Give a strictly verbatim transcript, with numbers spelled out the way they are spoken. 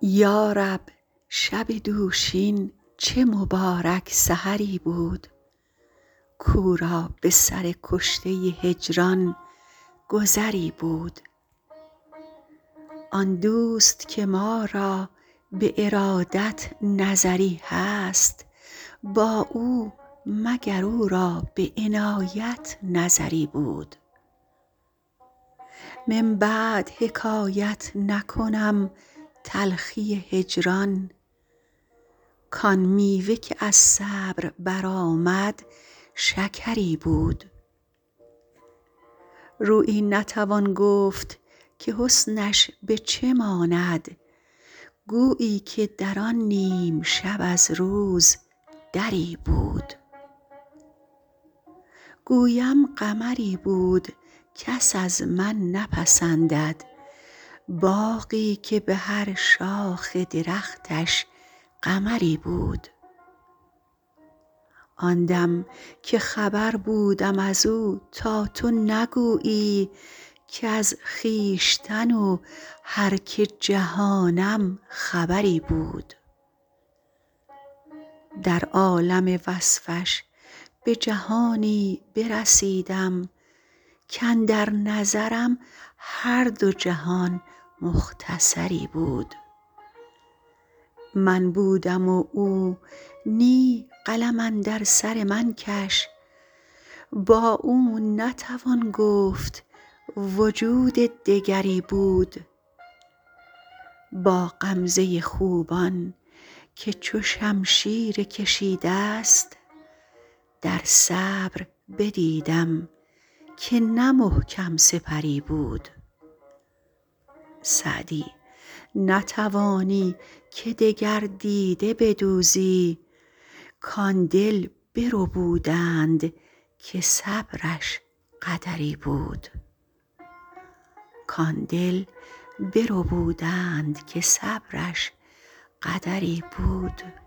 یارب شب دوشین چه مبارک سحری بود کو را به سر کشته هجران گذری بود. آن دوست که ما را به ارادت نظری هست با او مگر او را به عنایت نظری بود. من بعد حکایت نکنم تلخی هجران کان میوه که از صبر برآمد شکری بود. رویی نتوان گفت که حسنش به چه ماند گویی که در آن نیم شب از روز دری بود. گویم قمری بود کس از من نپسندد باغی که به هر شاخ درختش قمری بود. آن دم که خبر بودم از او تا تو نگویی کز خویشتن و هر که جهانم خبری بود. در عالم وصفش به جهانی برسیدم کاندر نظرم هر دو جهان مختصری بود. من بودم و او نی قلم اندر سر من کش با او نتوان گفت وجود دگری بود. با غمزه خوبان که چو شمشیر کشیده ست در صبر بدیدم که نه محکم سپری بود. سعدی نتوانی که دگر دیده بدوزی کان دل بربودند که صبرش قدری بود.